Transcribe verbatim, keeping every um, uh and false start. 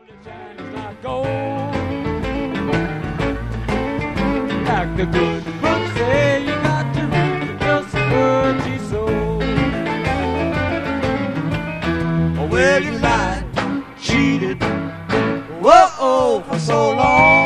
Like the good book say, you got to read it just a word you sow. Well, you lied, cheated, whoa, for so long.